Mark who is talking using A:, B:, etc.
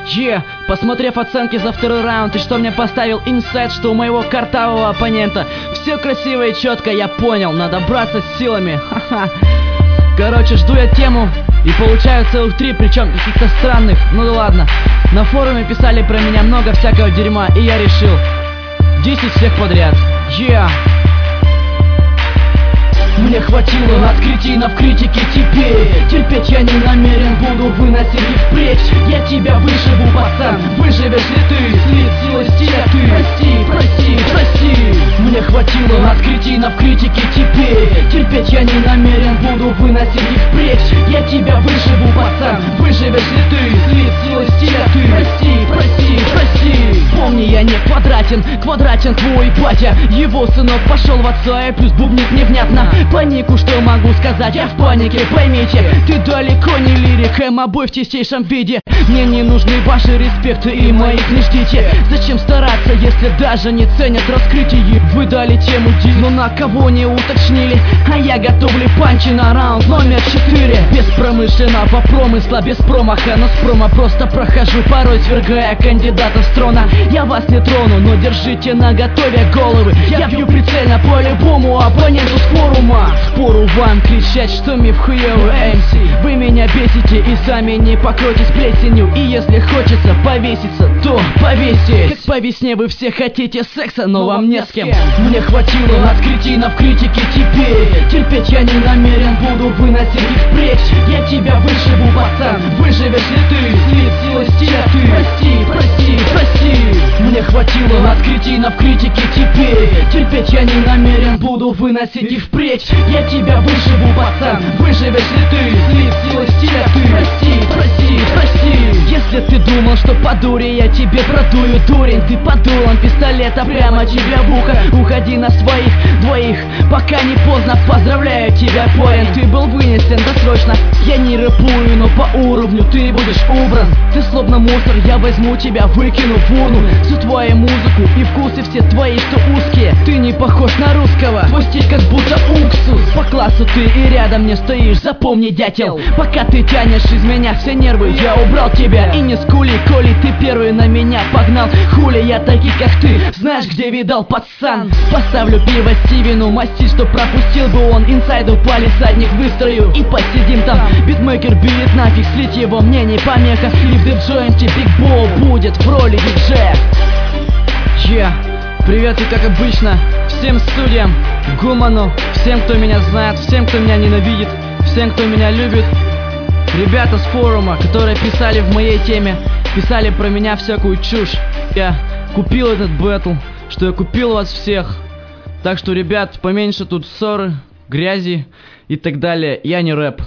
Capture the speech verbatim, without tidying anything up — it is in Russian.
A: Е, посмотрев оценки за второй раунд, и что мне поставил инсайт, что у моего картавого оппонента все красиво и четко, я понял, надо браться с силами. Ха-ха. Короче, жду я тему и получаю целых три, причем каких-то странных. Ну да ладно. На форуме писали про меня много всякого дерьма, и я решил десять всех подряд. Yeah. Мне хватило открытий в критике теперь. Терпеть я не намерен, буду выносить их впредь. Я тебя выживу, пацан, выживешь ли ты? Слит силы стиля ты. Прости, прости, прости. Мне хватило открытий в критике теперь. Терпеть я не намерен, буду выносить их впредь. Я тебя выживу, пацан, выживешь ли ты? Слит силы стиля ты. Прости, прости, прости. Помни, я не квадратен, квадратен твой батя. Его сынок пошел в отца и плюс бубнит невнятно. Панику, что могу сказать, я в панике, поймите. Ты далеко не лирик, эмо-бой в чистейшем виде. Мне не нужны ваши респекты и моих не ждите. Зачем стараться, если даже не ценят раскрытие? Вы дали тему диль, но на кого не уточнили. А я готовлю панчи на раунд номер четыре. Без промышленного промысла, без промаха, но с промо просто прохожу, порой свергая кандидатов с трона. Я вас не трону, но держите наготове головы. Я бью прицельно по любому оппоненту с форума. Впору вам кричать, что миф хуёвый эм си. Вы меня бесите и сами не покройтесь плесенью. И если хочется повеситься, то повесьтесь. Как по весне вы все хотите секса, но вам не с кем. Мне хватило открытий в критике теперь. Терпеть я не намерен, буду выносить их впредь. Я тебя выживу, пацан, выживешь ли ты? Слит силы стиля ты. Прости, прости, прости. Мне хватило открытий в критике теперь. Терпеть я не намерен, буду выносить их впредь. Я тебя выживу, пацан, выживешь ли ты? Слит силы стиля ты. Прости, прости, прости. Если ты думал, что по дуре я тебе продую, дурень, ты под дулом пистолета прямо тебе в ухо. Уходи на своих двоих, пока не поздно. Поздравляю тебя, парень, ты был вынесен досрочно. Я не рэпую, но по уровню ты будешь убран. Ты словно мусор, я возьму тебя, выкину в урну. Всю твою музыку и вкусы все твои, что узкие. Ты не похож на русского, твой стиль как будто уксус. По классу ты и рядом не стоишь, запомни, дятел. Пока ты тянешь из меня все нервы, я убрал тебя. И не скули, коли ты первый на меня погнал. Хули, я таких как ты, знаешь, где видал, пацан? Поставлю пиво Стивену, мастить, что пропустил бы он. Инсайду палисадник выстрою и посидим там. Битмейкер билет нафиг, слить его мне не помеха. И в диджоинте Биг Бо будет в роли диджея. Yeah. Привет и как обычно всем студиям, Гуману, всем, кто меня знает, всем, кто меня ненавидит, всем, кто меня любит. Ребята с форума, которые писали в моей теме, писали про меня всякую чушь. Я купил этот бэтл, что я купил вас всех. Так что, ребят, поменьше тут ссоры, грязи и так далее. Я не рэп.